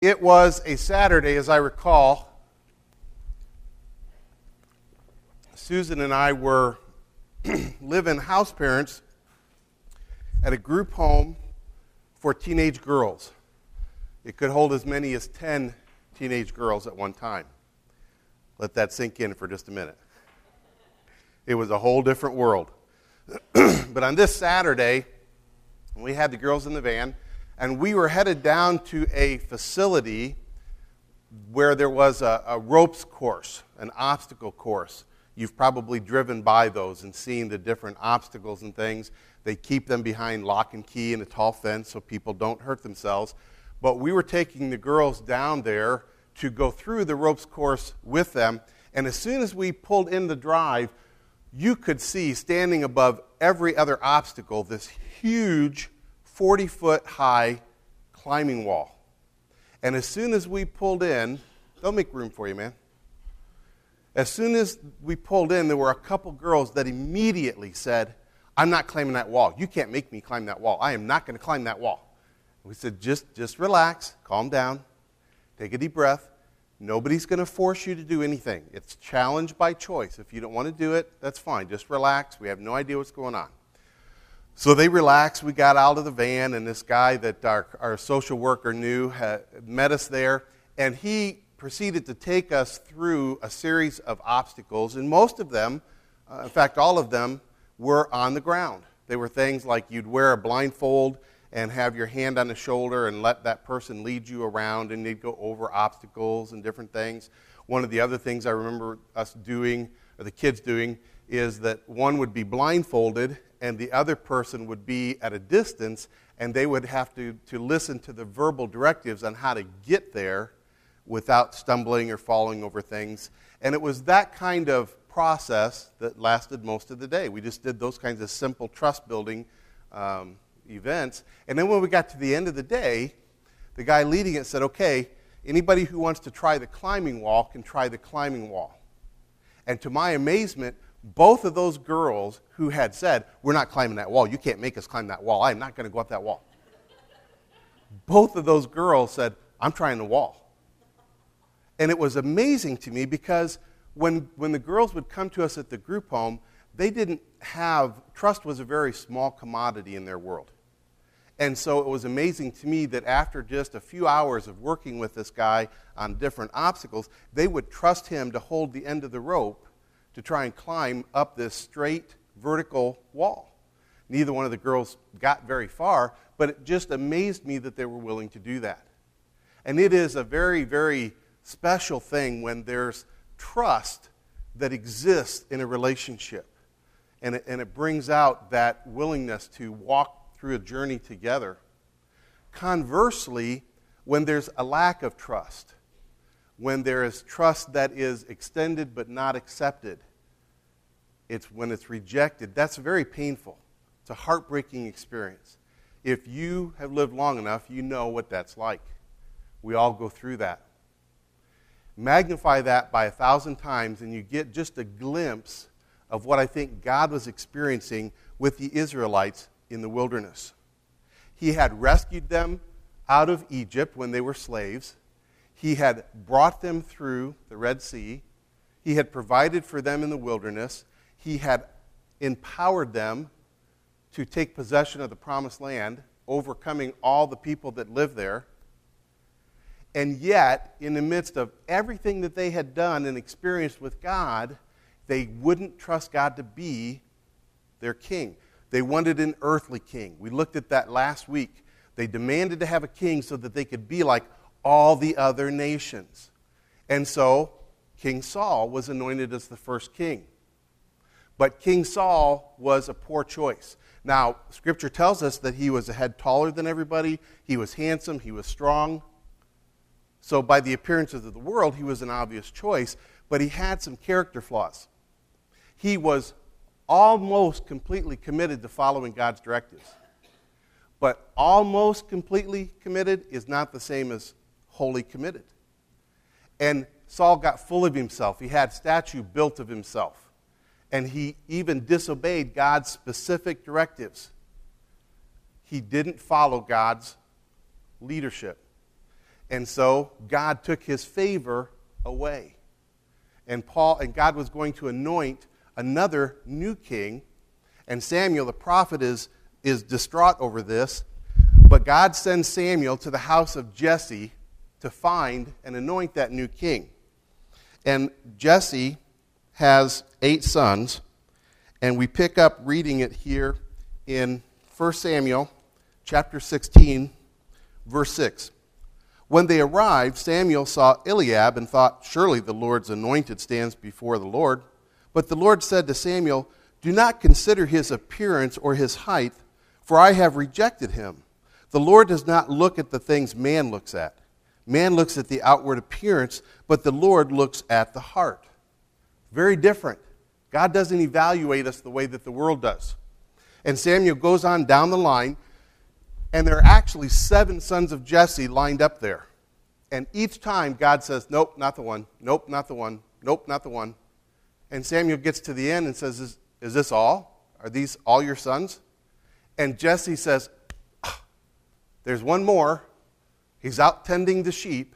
It was a Saturday, as I recall. Susan and I were living house parents at a group home for teenage girls. It could hold as many as 10 teenage girls at one time. Let that sink in for just a minute. It was a whole different world. But on this Saturday, we had the girls in the van, and we were headed down to a facility where there was a ropes course, an obstacle course. You've probably driven by those and seen the different obstacles and things. They keep them behind lock and key and a tall fence so people don't hurt themselves. But we were taking the girls down there to go through the ropes course with them. And as soon as we pulled in the drive, you could see standing above every other obstacle this huge 40-foot high climbing wall. And as soon as we pulled in, they'll make room for you, man. As soon as we pulled in, there were a couple girls that immediately said, I'm not climbing that wall. You can't make me climb that wall. I am not going to climb that wall. We said, just relax, calm down, take a deep breath. Nobody's going to force you to do anything. It's challenge by choice. If you don't want to do it, that's fine. Just relax. We have no idea what's going on. So they relaxed. We got out of the van, and this guy that our social worker knew had met us there, and he proceeded to take us through a series of obstacles, and most of them, in fact all of them, were on the ground. They were things like you'd wear a blindfold and have your hand on the shoulder and let that person lead you around, and they'd go over obstacles and different things. One of the other things I remember us doing, or the kids doing, is that one would be blindfolded and the other person would be at a distance, and they would have to listen to the verbal directives on how to get there without stumbling or falling over things. And it was that kind of process that lasted most of the day. We just did those kinds of simple trust-building events. And then when we got to the end of the day, the guy leading it said, okay, anybody who wants to try the climbing wall can try the climbing wall. And to my amazement, both of those girls who had said, we're not climbing that wall, you can't make us climb that wall, I'm not going to go up that wall. Both of those girls said, I'm trying the wall. And it was amazing to me because when the girls would come to us at the group home, they didn't have, trust was a very small commodity in their world. And so it was amazing to me that after just a few hours of working with this guy on different obstacles, they would trust him to hold the end of the rope to try and climb up this straight vertical wall. Neither one of the girls got very far, but it just amazed me that they were willing to do that. And it is a very, very special thing when there's trust that exists in a relationship. And it brings out that willingness to walk through a journey together. Conversely, when there's a lack of trust, when there is trust that is extended but not accepted, when it's rejected, that's very painful. It's a heartbreaking experience. If you have lived long enough, you know what that's like. We all go through that. Magnify that by 1,000 times, and you get just a glimpse of what I think God was experiencing with the Israelites in the wilderness. He had rescued them out of Egypt when they were slaves. He had brought them through the Red Sea. He had provided for them in the wilderness. He had empowered them to take possession of the promised land, overcoming all the people that lived there. And yet, in the midst of everything that they had done and experienced with God, they wouldn't trust God to be their king. They wanted an earthly king. We looked at that last week. They demanded to have a king so that they could be like all the other nations. And so, King Saul was anointed as the first king. But King Saul was a poor choice. Now, Scripture tells us that he was a head taller than everybody. He was handsome. He was strong. So by the appearances of the world, he was an obvious choice, but he had some character flaws. He was almost completely committed to following God's directives. But almost completely committed is not the same as wholly committed. And Saul got full of himself. He had a statue built of himself. And he even disobeyed God's specific directives. He didn't follow God's leadership. And so God took his favor away. And God was going to anoint another new king. And Samuel, the prophet, is distraught over this. But God sends Samuel to the house of Jesse to find and anoint that new king. And Jesse has 8 sons. And we pick up reading it here in 1 Samuel chapter 16, verse 6. When they arrived, Samuel saw Eliab and thought, surely the Lord's anointed stands before the Lord. But the Lord said to Samuel, do not consider his appearance or his height, for I have rejected him. The Lord does not look at the things man looks at. Man looks at the outward appearance, but the Lord looks at the heart. Very different. God doesn't evaluate us the way that the world does. And Samuel goes on down the line, and there are actually 7 sons of Jesse lined up there. And each time God says, nope, not the one. Nope, not the one. Nope, not the one. And Samuel gets to the end and says, is this all? Are these all your sons? And Jesse says, there's one more. He's out tending the sheep.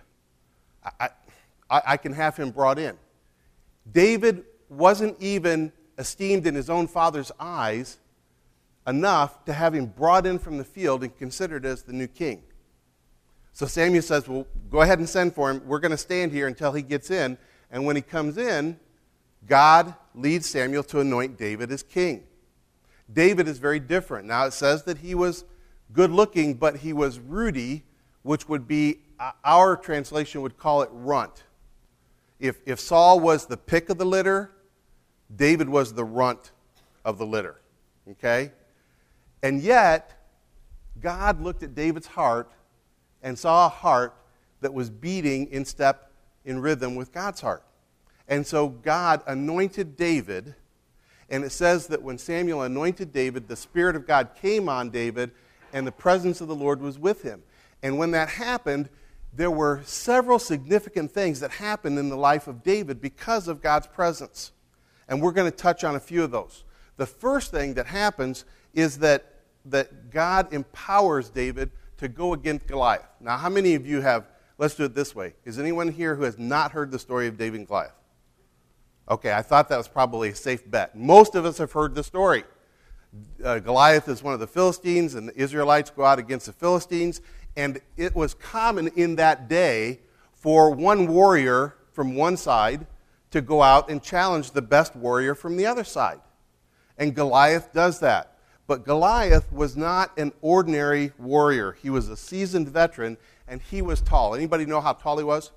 I can have him brought in. David wasn't even esteemed in his own father's eyes enough to have him brought in from the field and considered as the new king. So Samuel says, well, go ahead and send for him. We're going to stand here until he gets in. And when he comes in, God leads Samuel to anoint David as king. David is very different. Now it says that he was good looking, but he was ruddy, which would be, our translation would call it runt. If Saul was the pick of the litter, David was the runt of the litter. Okay? And yet, God looked at David's heart and saw a heart that was beating in step, in rhythm with God's heart. And so God anointed David, and it says that when Samuel anointed David, the Spirit of God came on David, and the presence of the Lord was with him. And when that happened, there were several significant things that happened in the life of David because of God's presence. And we're going to touch on a few of those. The first thing that happens is that God empowers David to go against Goliath. Now, how many of you have, let's do it this way. Is anyone here who has not heard the story of David and Goliath? Okay, I thought that was probably a safe bet. Most of us have heard the story. Goliath is one of the Philistines, and the Israelites go out against the Philistines. And it was common in that day for one warrior from one side to go out and challenge the best warrior from the other side. And Goliath does that. But Goliath was not an ordinary warrior. He was a seasoned veteran, and he was tall. Anybody know how tall he was?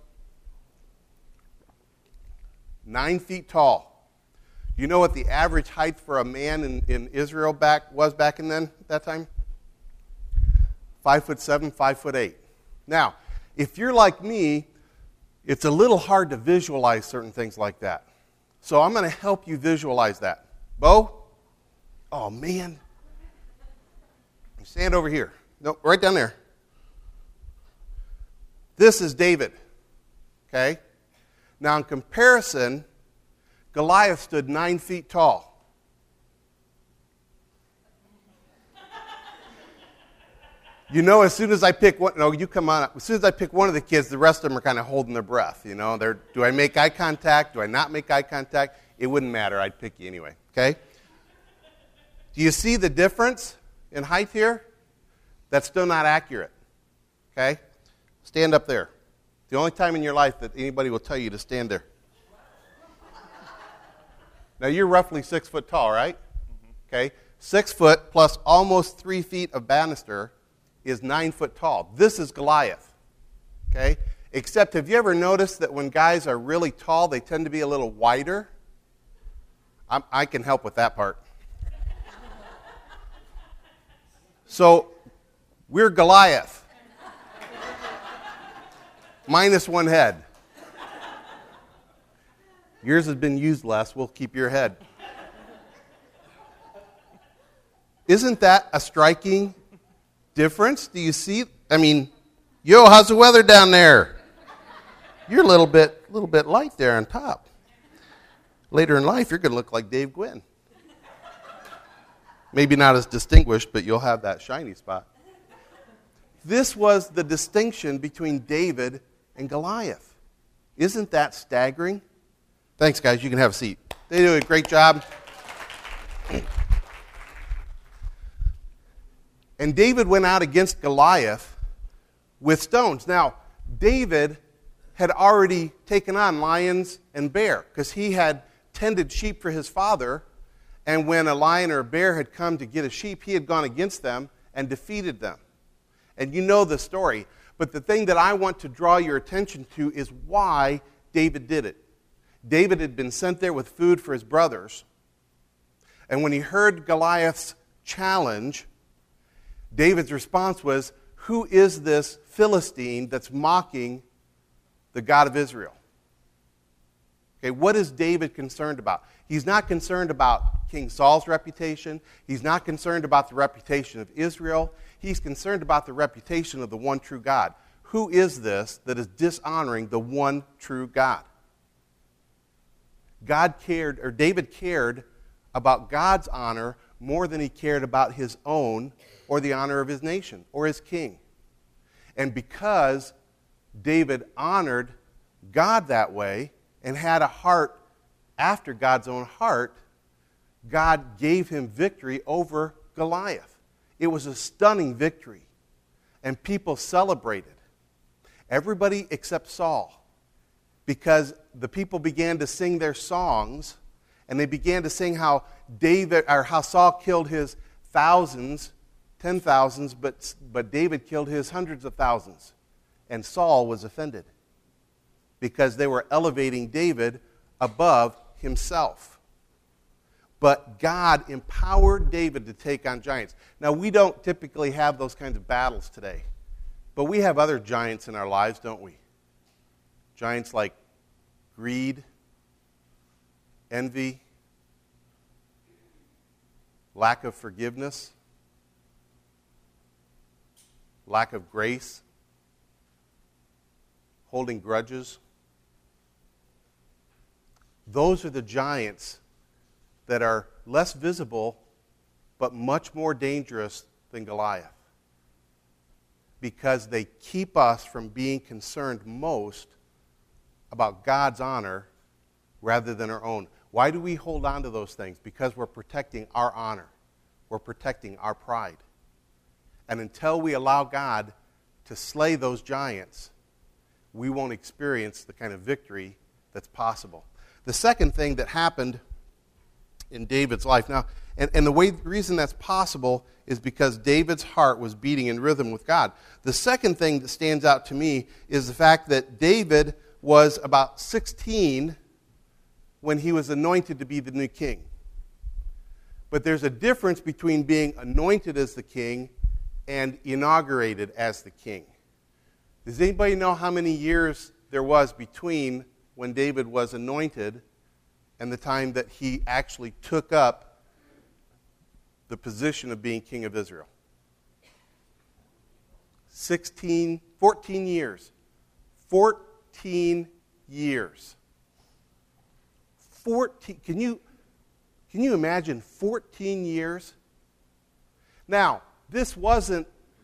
9 feet tall. You know what the average height for a man in Israel was back in that time? 5'7", 5'8". Now, if you're like me, it's a little hard to visualize certain things like that. So I'm going to help you visualize that. Bo? Oh, man. Stand over here. No, right down there. This is David. Okay? Now, in comparison, Goliath stood 9 feet tall. You know, as soon as I pick one, no, you come on up. As soon as I pick one of the kids, the rest of them are kind of holding their breath. You know, do I make eye contact? Do I not make eye contact? It wouldn't matter. I'd pick you anyway. Okay? Do you see the difference in height here? That's still not accurate. Okay? Stand up there. The only time in your life that anybody will tell you to stand there. Now, you're roughly 6 foot tall, right? Okay? 6 foot plus almost 3 feet of banister is 9 foot tall. This is Goliath. Okay? Except, have you ever noticed that when guys are really tall, they tend to be a little wider? I can help with that part. So, we're Goliath. Minus one head. Yours has been used less. We'll keep your head. Isn't that a striking difference? Do you see? I mean, yo, how's the weather down there? You're a little bit light there on top. Later in life, you're going to look like Dave Gwynn. Maybe not as distinguished, but you'll have that shiny spot. This was the distinction between David and Goliath. Isn't that staggering? Thanks, guys. You can have a seat. They do a great job. And David went out against Goliath with stones. Now, David had already taken on lions and bear because he had tended sheep for his father. And when a lion or a bear had come to get a sheep, he had gone against them and defeated them. And you know the story. But the thing that I want to draw your attention to is why David did it. David had been sent there with food for his brothers. And when he heard Goliath's challenge, David's response was, who is this Philistine that's mocking the God of Israel? Okay, what is David concerned about? He's not concerned about King Saul's reputation. He's not concerned about the reputation of Israel. He's concerned about the reputation of the one true God. Who is this that is dishonoring the one true God? David cared about God's honor more than he cared about his own or the honor of his nation or his king. And because David honored God that way and had a heart after God's own heart, God gave him victory over Goliath. It was a stunning victory, and people celebrated. Everybody except Saul, because the people began to sing their songs, and they began to sing how Saul killed his thousands, 10,000s, but David killed his hundreds of thousands. And Saul was offended because they were elevating David above himself. But God empowered David to take on giants. Now, we don't typically have those kinds of battles today, but we have other giants in our lives, don't we? Giants like greed, envy, lack of forgiveness, lack of grace, holding grudges. Those are the giants that are less visible but much more dangerous than Goliath, because they keep us from being concerned most about God's honor rather than our own. Why do we hold on to those things? Because we're protecting our honor. We're protecting our pride. And until we allow God to slay those giants, we won't experience the kind of victory that's possible. The second thing that happened in David's life, now, and the reason that's possible is because David's heart was beating in rhythm with God. The second thing that stands out to me is the fact that David was about 16 when he was anointed to be the new king. But there's a difference between being anointed as the king and inaugurated as the king. Does anybody know how many years there was between when David was anointed and the time that he actually took up the position of being king of Israel? 14 years. 14 years. 14. Can you imagine 14 years? Now, this wasn't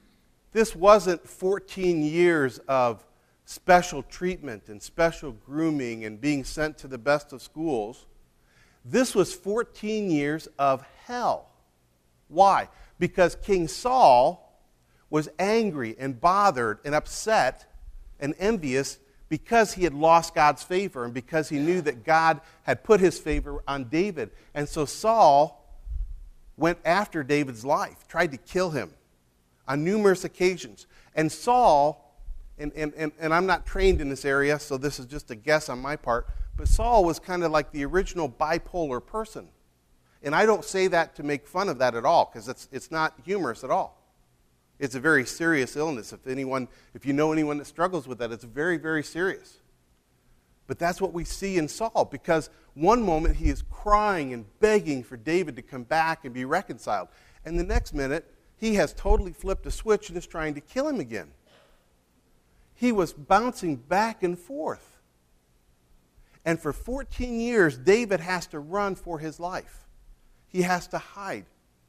14 years of special treatment and special grooming and being sent to the best of schools. This was 14 years of hell. Why? Because King Saul was angry and bothered and upset and envious because he had lost God's favor and because he knew that God had put his favor on David. And so Saul went after David's life, tried to kill him on numerous occasions. And Saul, and I'm not trained in this area, so this is just a guess on my part, but Saul was kind of like the original bipolar person. And I don't say that to make fun of that at all, because it's not humorous at all. It's a very serious illness. If you know anyone that struggles with that, it's very, very serious. But that's what we see in Saul, because one moment he is crying and begging for David to come back and be reconciled. And the next minute, he has totally flipped a switch and is trying to kill him again. He was bouncing back and forth. And for 14 years, David has to run for his life. He has to hide.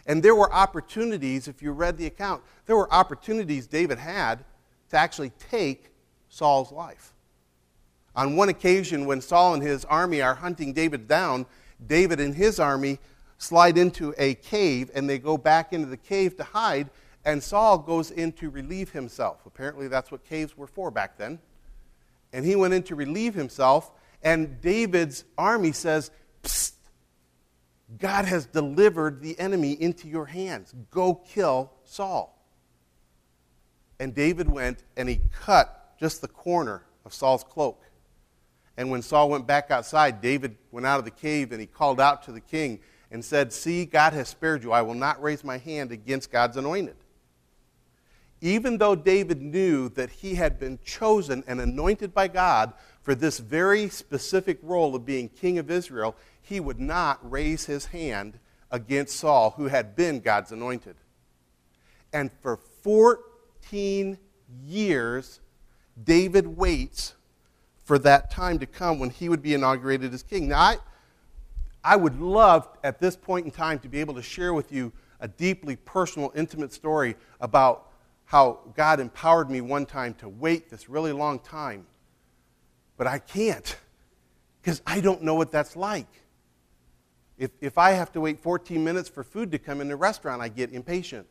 And there were opportunities, if you read the account, there were opportunities David had to actually take Saul's life. On one occasion, when Saul and his army are hunting David down, David and his army slide into a cave, and they go back into the cave to hide, and Saul goes in to relieve himself. Apparently that's what caves were for back then. And he went in to relieve himself, and David's army says, "Psst, God has delivered the enemy into your hands. Go kill Saul." And David went and he cut just the corner of Saul's cloak. And when Saul went back outside, David went out of the cave and he called out to the king and said, "See, God has spared you. I will not raise my hand against God's anointed." Even though David knew that he had been chosen and anointed by God for this very specific role of being king of Israel, he would not raise his hand against Saul, who had been God's anointed. And for 14 years, David waits for that time to come when he would be inaugurated as king. Now, I would love at this point in time to be able to share with you a deeply personal, intimate story about how God empowered me one time to wait this really long time. But I can't, because I don't know what that's like. If I have to wait 14 minutes for food to come in the restaurant, I get impatient.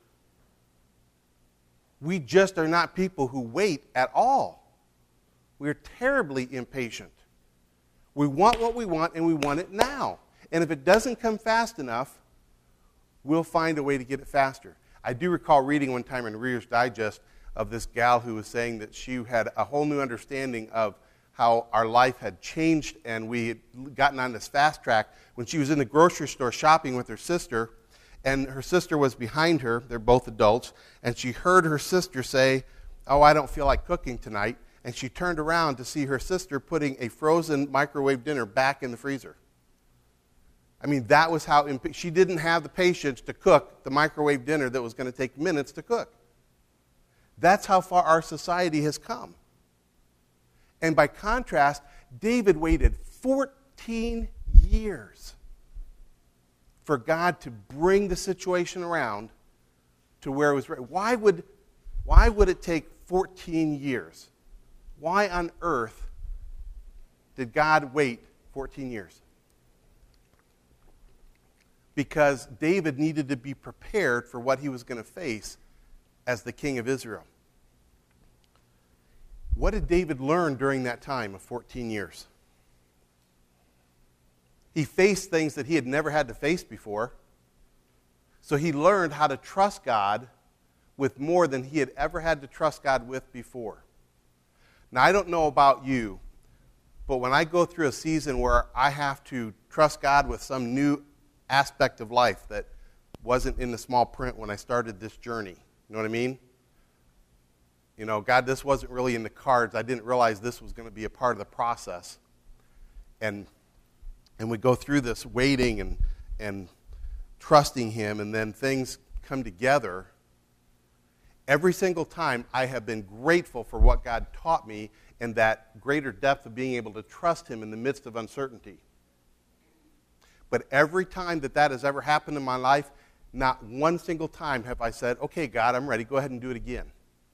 We just are not people who wait at all. We're terribly impatient. We want what we want, and we want it now. And if it doesn't come fast enough, we'll find a way to get it faster. I do recall reading one time in Reader's Digest of this gal who was saying that she had a whole new understanding of how our life had changed, and we had gotten on this fast track when she was in the grocery store shopping with her sister, and her sister was behind her. They're both adults, and she heard her sister say, "Oh, I don't feel like cooking tonight," and she turned around to see her sister putting a frozen microwave dinner back in the freezer. I mean, that was how she didn't have the patience to cook the microwave dinner that was going to take minutes to cook. That's how far our society has come. And by contrast, David waited 14 years for God to bring the situation around to where it was ready. Why would it take 14 years? Why on earth did God wait 14 years? Because David needed to be prepared for what he was going to face as the king of Israel. What did David learn during that time of 14 years? He faced things that he had never had to face before. So he learned how to trust God with more than he had ever had to trust God with before. Now, I don't know about you, but when I go through a season where I have to trust God with some new aspect of life that wasn't in the small print when I started this journey, you know what I mean? You know, God, this wasn't really in the cards. I didn't realize this was going to be a part of the process. And we go through this waiting and trusting Him, and then things come together. Every single time I have been grateful for what God taught me and that greater depth of being able to trust Him in the midst of uncertainty. But every time that has ever happened in my life, not one single time have I said, "Okay, God, I'm ready. Go ahead and do it again."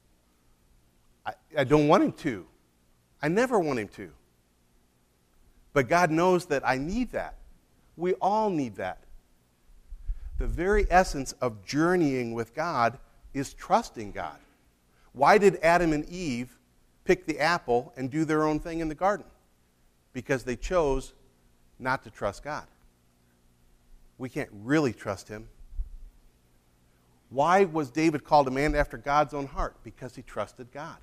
I don't want Him to. I never want Him to. But God knows that I need that. We all need that. The very essence of journeying with God is trusting God. Why did Adam and Eve pick the apple and do their own thing in the garden? Because they chose not to trust God. We can't really trust Him. Why was David called a man after God's own heart? Because he trusted God.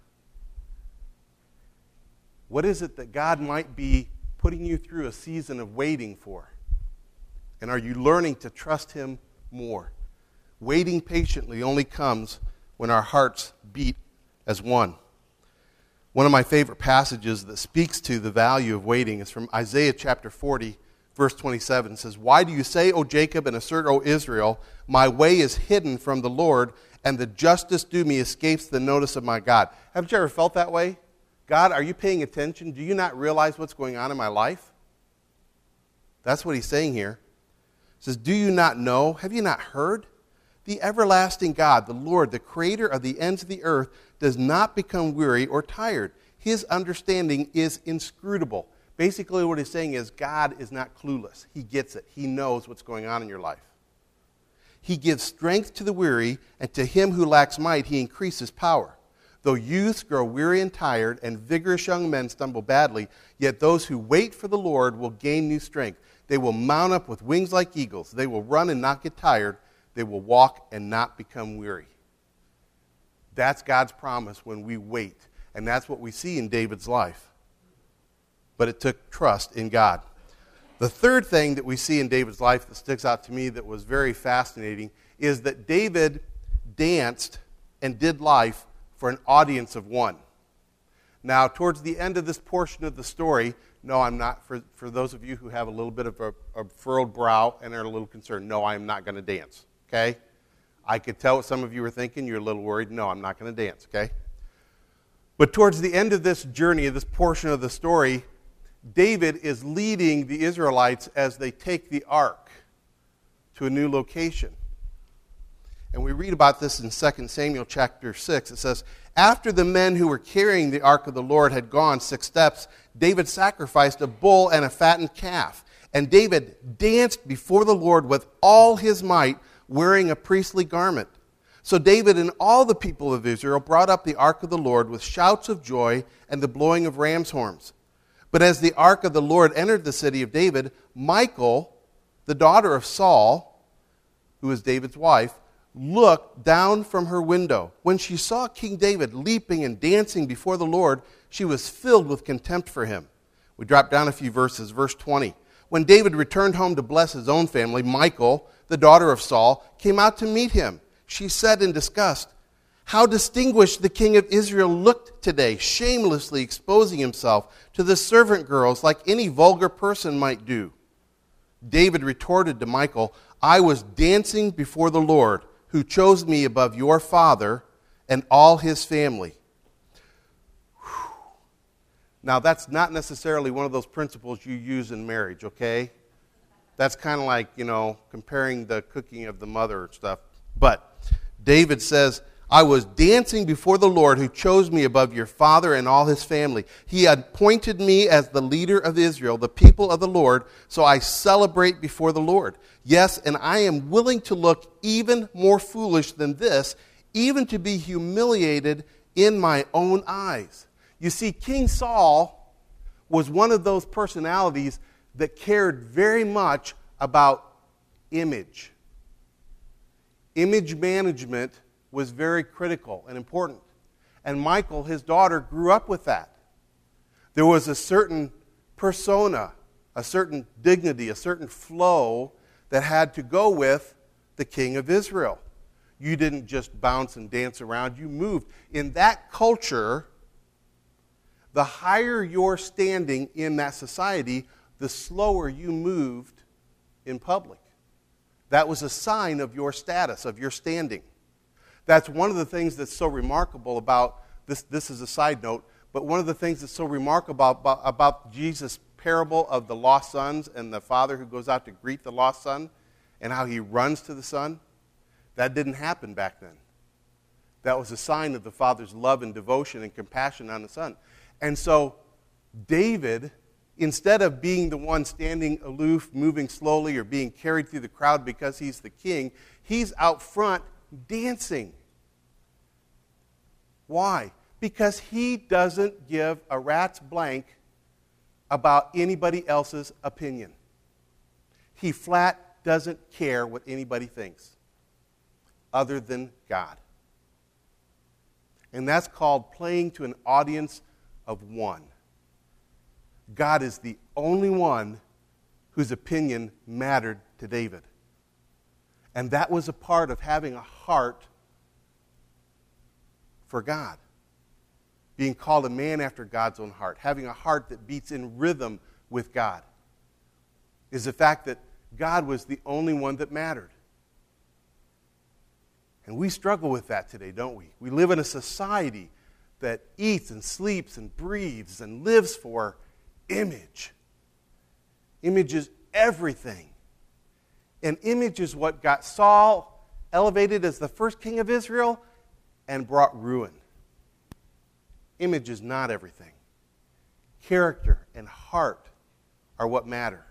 What is it that God might be putting you through a season of waiting for? And are you learning to trust Him more? Waiting patiently only comes when our hearts beat as one. One of my favorite passages that speaks to the value of waiting is from Isaiah chapter 40, verse 27. It says, "Why do you say, O Jacob, and assert, O Israel, my way is hidden from the Lord, and the justice due me escapes the notice of my God?" Haven't you ever felt that way? God, are you paying attention? Do you not realize what's going on in my life? That's what he's saying here. He says, "Do you not know? Have you not heard? The everlasting God, the Lord, the creator of the ends of the earth, does not become weary or tired. His understanding is inscrutable. Basically what he's saying is God is not clueless. He gets it. He knows what's going on in your life. He gives strength to the weary, and to him who lacks might, he increases power. Though youths grow weary and tired, and vigorous young men stumble badly, yet those who wait for the Lord will gain new strength. They will mount up with wings like eagles. They will run and not get tired. They will walk and not become weary. That's God's promise when we wait. And that's what we see in David's life. But it took trust in God. The third thing that we see in David's life that sticks out to me that was very fascinating is that David danced and did life for an audience of one. Now, towards the end of this portion of the story, no, I'm not, for those of you who have a little bit of a furrowed brow and are a little concerned, no, I'm not going to dance, okay? I could tell what some of you were thinking. You're a little worried. No, I'm not going to dance, okay? But towards the end of this journey, this portion of the story, David is leading the Israelites as they take the ark to a new location. And we read about this in 2 Samuel chapter 6. It says, after the men who were carrying the ark of the Lord had gone 6 steps, David sacrificed a bull and a fattened calf. And David danced before the Lord with all his might, wearing a priestly garment. So David and all the people of Israel brought up the ark of the Lord with shouts of joy and the blowing of ram's horns. But as the ark of the Lord entered the city of David, Michal, the daughter of Saul, who was David's wife, looked down from her window. When she saw King David leaping and dancing before the Lord, she was filled with contempt for him. We drop down a few verses. Verse 20. When David returned home to bless his own family, Michal, the daughter of Saul, came out to meet him. She said in disgust, how distinguished the king of Israel looked today, shamelessly exposing himself to the servant girls like any vulgar person might do. David retorted to Michal, I was dancing before the Lord, who chose me above your father and all his family. Whew. Now, that's not necessarily one of those principles you use in marriage, okay? That's kind of like, comparing the cooking of the mother and stuff. But David says, I was dancing before the Lord who chose me above your father and all his family. He appointed me as the leader of Israel, the people of the Lord, so I celebrate before the Lord. Yes, and I am willing to look even more foolish than this, even to be humiliated in my own eyes. You see, King Saul was one of those personalities that cared very much about image. Image management was very critical and important. And Michal, his daughter, grew up with that. There was a certain persona, a certain dignity, a certain flow that had to go with the king of Israel. You didn't just bounce and dance around, you moved. In that culture, the higher your standing in that society, the slower you moved in public. That was a sign of your status, of your standing. That's one of the things that's so remarkable about this. This is a side note, but one of the things that's so remarkable about Jesus' parable of the lost sons and the father who goes out to greet the lost son and how he runs to the son, that didn't happen back then. That was a sign of the father's love and devotion and compassion on the son. And so David, instead of being the one standing aloof, moving slowly, or being carried through the crowd because he's the king, he's out front dancing. Why? Because he doesn't give a rat's blank about anybody else's opinion. He flat doesn't care what anybody thinks other than God. And that's called playing to an audience of one. God is the only one whose opinion mattered to David. And that was a part of having a heart for God. Being called a man after God's own heart. Having a heart that beats in rhythm with God. Is the fact that God was the only one that mattered. And we struggle with that today, don't we? We live in a society that eats and sleeps and breathes and lives for image. Image is everything. And image is what got Saul elevated as the first king of Israel and brought ruin. Image is not everything. Character and heart are what matter.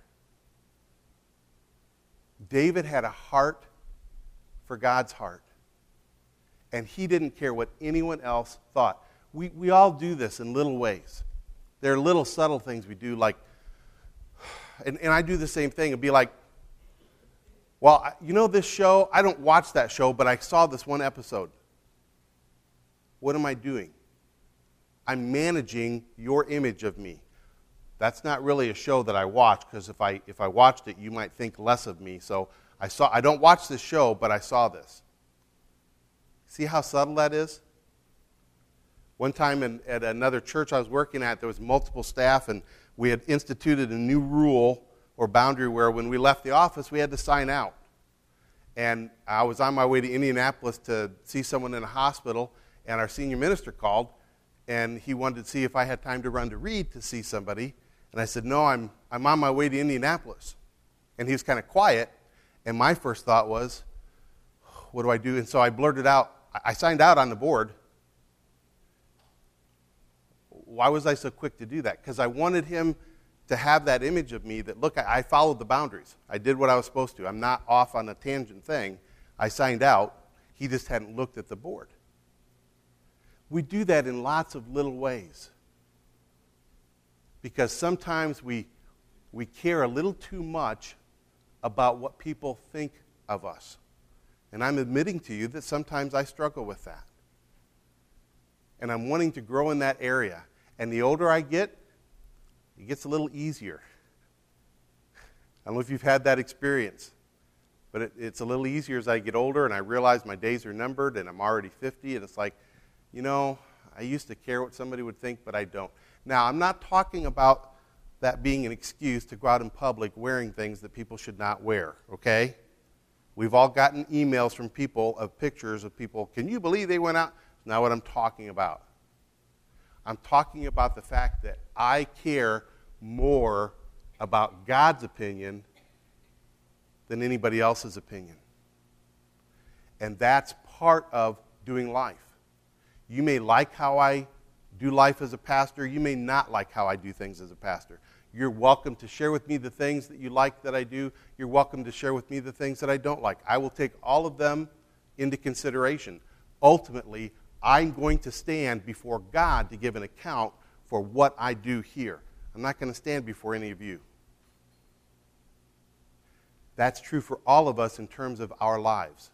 David had a heart for God's heart. And he didn't care what anyone else thought. We all do this in little ways. There are little subtle things we do, like, and I do the same thing. It'd be like, well, you know this show? I don't watch that show, but I saw this one episode. What am I doing? I'm managing your image of me. That's not really a show that I watch, because if I watched it, you might think less of me. So I don't watch this show, but I saw this. See how subtle that is? One time at another church I was working at, there was multiple staff, and we had instituted a new rule or boundary where when we left the office, we had to sign out. And I was on my way to Indianapolis to see someone in a hospital, and our senior minister called, and he wanted to see if I had time to run to Reed to see somebody. And I said, no, I'm on my way to Indianapolis. And he was kind of quiet, and my first thought was, what do I do? And so I blurted out, I signed out on the board. Why was I so quick to do that? Because I wanted him to have that image of me that, look, I followed the boundaries. I did what I was supposed to. I'm not off on a tangent thing. I signed out. He just hadn't looked at the board. We do that in lots of little ways. Because sometimes we care a little too much about what people think of us. And I'm admitting to you that sometimes I struggle with that. And I'm wanting to grow in that area. And the older I get, it gets a little easier. I don't know if you've had that experience, but it's a little easier as I get older and I realize my days are numbered and I'm already 50, and it's like, you know, I used to care what somebody would think, but I don't. Now, I'm not talking about that being an excuse to go out in public wearing things that people should not wear, okay? We've all gotten emails from people of pictures of people, can you believe they went out? That's not what I'm talking about. I'm talking about the fact that I care more about God's opinion than anybody else's opinion. And that's part of doing life. You may like how I do life as a pastor. You may not like how I do things as a pastor. You're welcome to share with me the things that you like that I do. You're welcome to share with me the things that I don't like. I will take all of them into consideration. Ultimately, I'm going to stand before God to give an account for what I do here. I'm not going to stand before any of you. That's true for all of us in terms of our lives.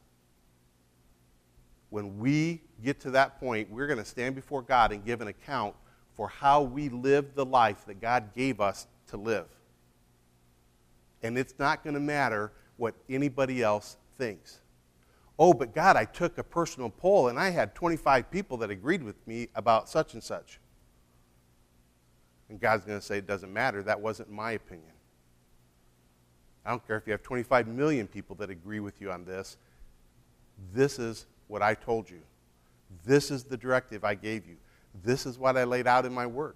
When we get to that point, we're going to stand before God and give an account for how we live the life that God gave us to live. And it's not going to matter what anybody else thinks. Oh, but God, I took a personal poll and I had 25 people that agreed with me about such and such. And God's going to say, it doesn't matter. That wasn't my opinion. I don't care if you have 25 million people that agree with you on this. This is what I told you. This is the directive I gave you. This is what I laid out in my word.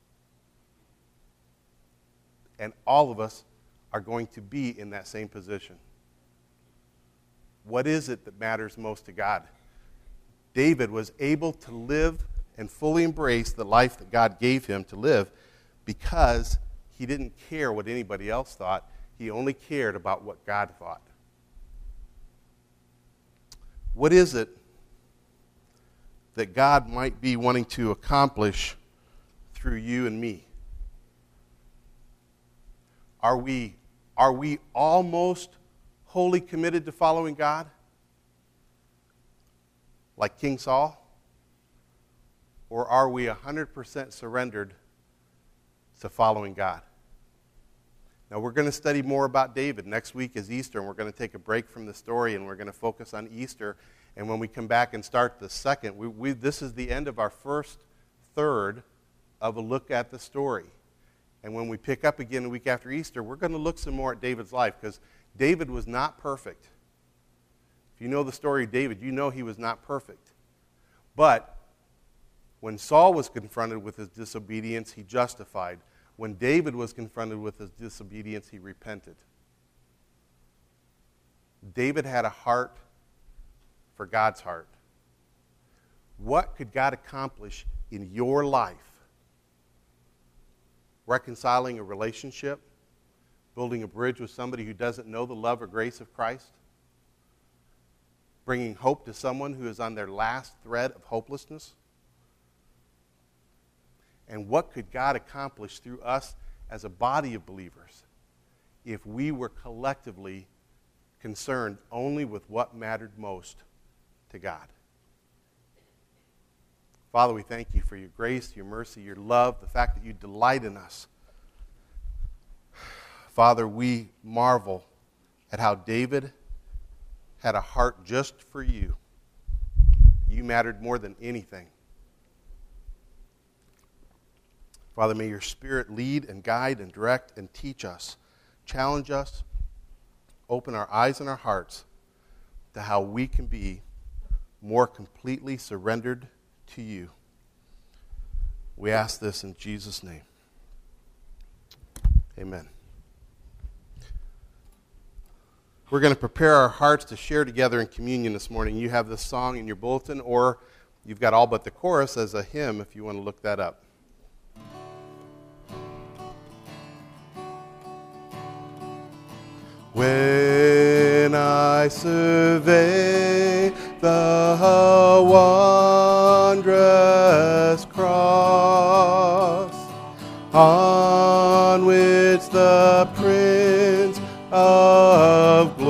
And all of us are going to be in that same position. What is it that matters most to God? David was able to live and fully embrace the life that God gave him to live because he didn't care what anybody else thought. He only cared about what God thought. What is it that God might be wanting to accomplish through you and me? Are we almost wholly committed to following God? Like King Saul? Or are we 100% surrendered to following God? Now, we're going to study more about David. Next week is Easter, and we're going to take a break from the story, and we're going to focus on Easter. And when we come back and start the second, this is the end of our first third of a look at the story. And when we pick up again the week after Easter, we're going to look some more at David's life, because David was not perfect. If you know the story of David, you know he was not perfect. But when Saul was confronted with his disobedience, he justified. When David was confronted with his disobedience, he repented. David had a heart for God's heart? What could God accomplish in your life? Reconciling a relationship? Building a bridge with somebody who doesn't know the love or grace of Christ? Bringing hope to someone who is on their last thread of hopelessness? And what could God accomplish through us as a body of believers if we were collectively concerned only with what mattered most to God? Father, we thank you for your grace, your mercy, your love, the fact that you delight in us. Father, we marvel at how David had a heart just for you. You mattered more than anything. Father, may your Spirit lead and guide and direct and teach us, challenge us, open our eyes and our hearts to how we can be more completely surrendered to you. We ask this in Jesus' name. Amen. We're going to prepare our hearts to share together in communion this morning. You have this song in your bulletin, or you've got all but the chorus as a hymn if you want to look that up. When I survey the wondrous cross on which the Prince of